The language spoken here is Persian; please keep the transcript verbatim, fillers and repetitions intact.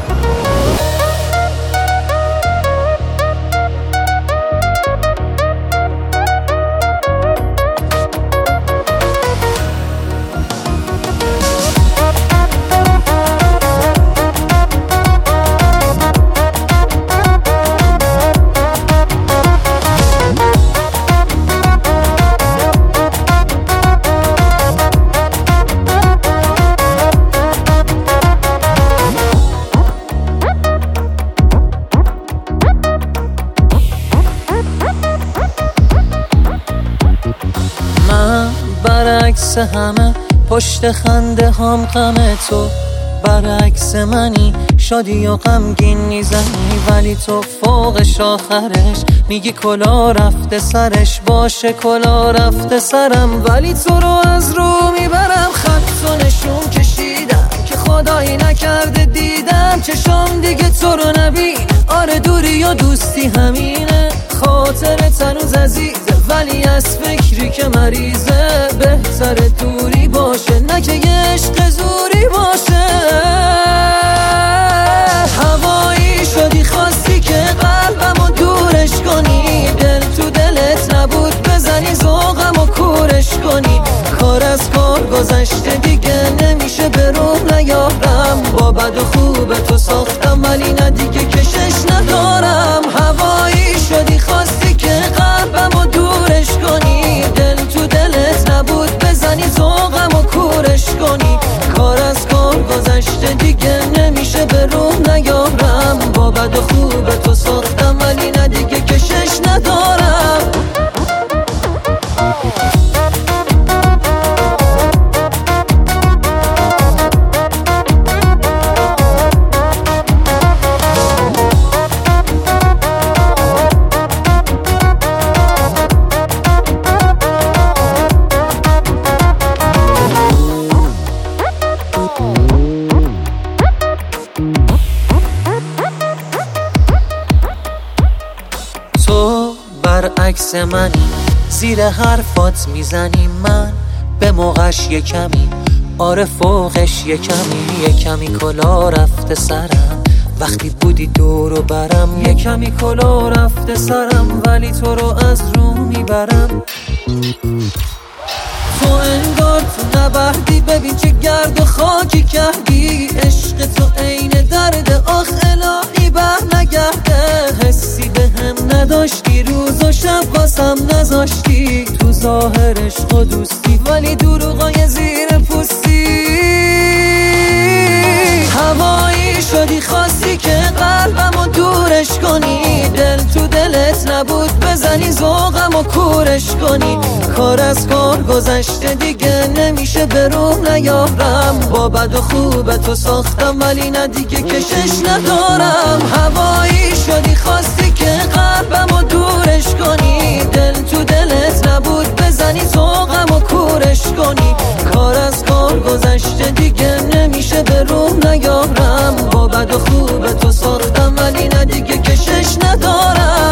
برعکس همه پشت خنده هم غم تو، برعکس منی شادی و غمگین میزنی، ولی تو فوقش آخرش میگی کلا رفته سرش. باشه کلا رفته سرم، ولی تو رو از رو میبرم. خط و نشون کشیدم که خدایی نکرده دیدم چشام دیگه تو رو نبین. آره دوری و دوستی همینه، خاطرت هنوز عزیزه ولی از فکری که مریضه. بهتر دوری باشه نه که یه عشق زوری باشه. هوایی شدی خواستی که قلبمو دورش کنی، دل تو دلت نبود بزنی ذوقمو کورش کنی. کار از کار گذشته دیگه نمیشه به روح نیارم. با بد و خوب تو ساختم ولی نه دیگه کشش ندارم. هوایی شدی خواستی که قلبمو دورش کنی، دل تو دلت نبود بزنی ذوقمو کورش کنی. کار از کار گذشته دیگه نمیشه به روح نیارم. با بد و خوب تو ساختم ولی نه دیگه کشش ندارم. تو برعکس منی، زیر حرفات میزنی، من به موقعش یه کمی، آره فوقش یه کمی. یه کمی کلا رفته سرم وقتی بودی دور و برم. یه کمی کلا رفته سرم ولی تو رو از رو میبرم. تو انگار تو نبردی، ببین چه گرد و خاکی کردی. عشق تو عین درد، آخ الهی بر نگرده. حسی به هم نداشتی، روز و شب واسم نذاشتی. تو ظاهر عشق و دوستی ولی دروغای زیر پوستی. هوایی شدی خواستی که قلبمو دورش کنی، دل تو دلت نبود بزنی ذوقمو کورش کنی. کار از کار گذشته دیگه نمیشه به روح نیارم. با بد و خوب تو ساختم ولی نه دیگه کشش ندارم. هوایی شدی خواستی که قلبمو دورش کنی، دل تو دلت نبود بزنی ذوقمو کورش کنی. کار از کار گذشته دیگه نمیشه به روح نیارم. با بد و خوب تو ساختم ولی نه دیگه کشش ندارم.